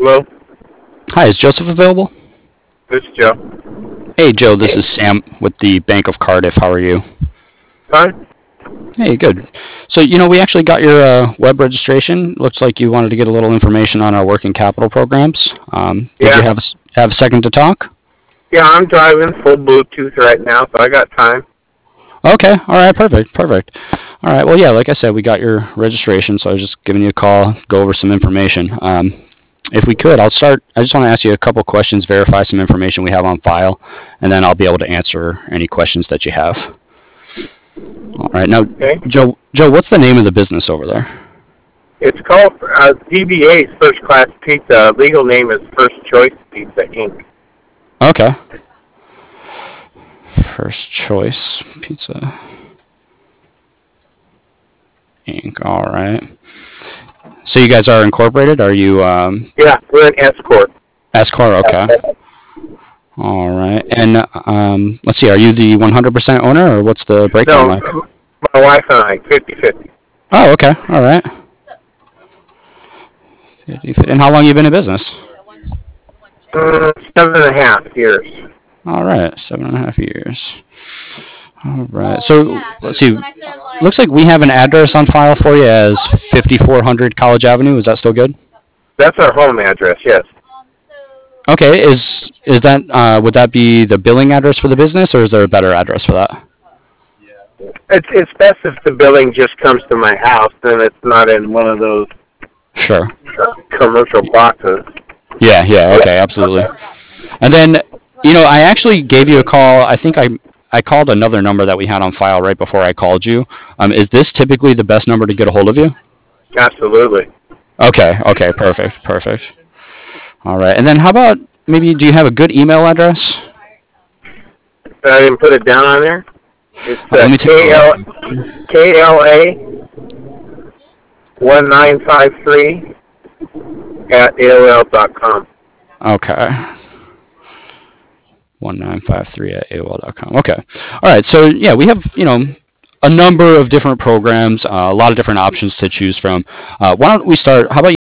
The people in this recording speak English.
Hello, Hi, is Joseph available? this is Joe. Hey, Joe, this is Sam with the Bank of Cardiff. How are you? Fine? Hey, good. So, we actually got your web registration. Looks like you wanted to get a little information on our working capital programs. Did you Yeah. have a second to talk? Yeah, I'm driving full Bluetooth right now, so I got time. Okay, all right, perfect. All right, well, yeah, like I said, we got your registration, so I was just giving you a call, go over some information. If we could, I'll start. I just want to ask you a couple questions, verify some information we have on file, and then I'll be able to answer any questions that you have. All right, now, Okay? Joe, what's the name of the business over there? It's called DBA's First Class Pizza. Legal name is First Choice Pizza, Inc. Okay. First Choice Pizza Inc. All right. So you guys are incorporated? Are you Yeah, we're an S Corp. S Corp? Okay. All right. And let's see. Are you the 100% owner, or what's the breakdown No, like? my wife and I, 50-50. Oh, okay. All right. And how long you been in business? 7.5 years. All right, 7.5 years. All right. So let's see. Looks like we have an address on file for you as 5400 College Avenue. Is that still good? That's our home address, yes. Okay. Is that would that be the billing address for the business, or is there a better address for that? It's best if the billing just comes to my house, then it's not in one of those Sure. commercial boxes. Yeah. Okay. Absolutely. And then, I actually gave you a call. I think I called another number that we had on file right before I called you. Is this typically the best number to get a hold of you? Absolutely. Okay. Okay. Perfect. All right. And then how about maybe do you have a good email address? I didn't put it down on there. It's Let me take a look. KLA 1953 at AOL.com. Okay. 1953 at AOL.com. Okay. All right. So yeah, we have a number of different programs, a lot of different options to choose from. Why don't we start? How about